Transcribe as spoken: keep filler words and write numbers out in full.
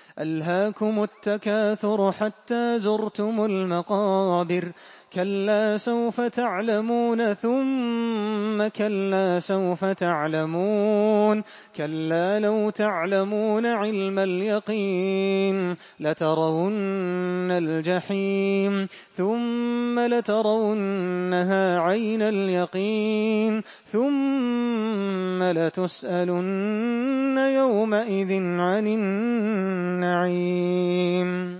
ألهاكم التكاثر حتى زرتم المقابر كلا سوف تعلمون ثم كلا سوف تعلمون كلا لو تعلمون علم اليقين لترون الجحيم ثم لترونها عين اليقين ثم لتسألن يومئذ عن النعيم.